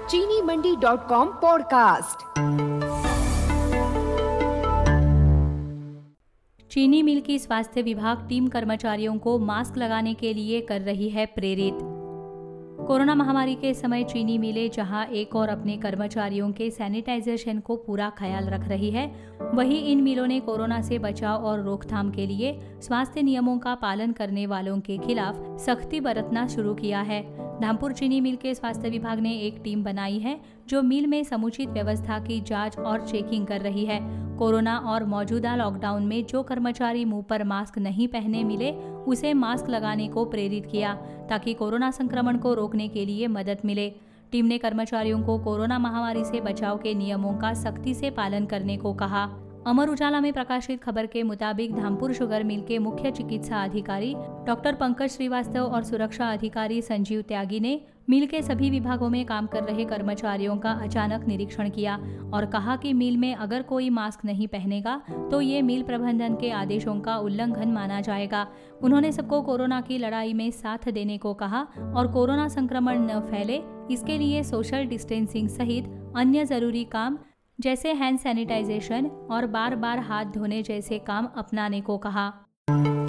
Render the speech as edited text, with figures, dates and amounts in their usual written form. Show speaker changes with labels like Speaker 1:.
Speaker 1: चीनीमंडी.com podcast.
Speaker 2: चीनी मिल की स्वास्थ्य विभाग टीम कर्मचारियों को मास्क लगाने के लिए कर रही है प्रेरित। कोरोना महामारी के समय चीनी मिलें जहां एक और अपने कर्मचारियों के सैनिटाइजेशन को पूरा ख्याल रख रही है, वहीं इन मिलों ने कोरोना से बचाव और रोकथाम के लिए स्वास्थ्य नियमों का पालन करने वालों के खिलाफ सख्ती बरतना शुरू किया है। धामपुर चीनी मिल के स्वास्थ्य विभाग ने एक टीम बनाई है जो मिल में समुचित व्यवस्था की जांच और चेकिंग कर रही है। कोरोना और मौजूदा लॉकडाउन में जो कर्मचारी मुंह पर मास्क नहीं पहने मिले, उसे मास्क लगाने को प्रेरित किया ताकि कोरोना संक्रमण को रोकने के लिए मदद मिले। टीम ने कर्मचारियों को कोरोना महामारी से बचाव के नियमों का सख्ती से पालन करने को कहा। अमर उजाला में प्रकाशित खबर के मुताबिक धामपुर शुगर मिल के मुख्य चिकित्सा अधिकारी डॉक्टर पंकज श्रीवास्तव और सुरक्षा अधिकारी संजीव त्यागी ने मिल के सभी विभागों में काम कर रहे कर्मचारियों का अचानक निरीक्षण किया और कहा कि मिल में अगर कोई मास्क नहीं पहनेगा तो ये मिल प्रबंधन के आदेशों का उल्लंघन माना जाएगा। उन्होंने सबको कोरोना की लड़ाई में साथ देने को कहा और कोरोना संक्रमण न फैले इसके लिए सोशल डिस्टेंसिंग सहित अन्य जरूरी काम जैसे हैंड सैनिटाइजेशन और बार बार हाथ धोने जैसे काम अपनाने को कहा।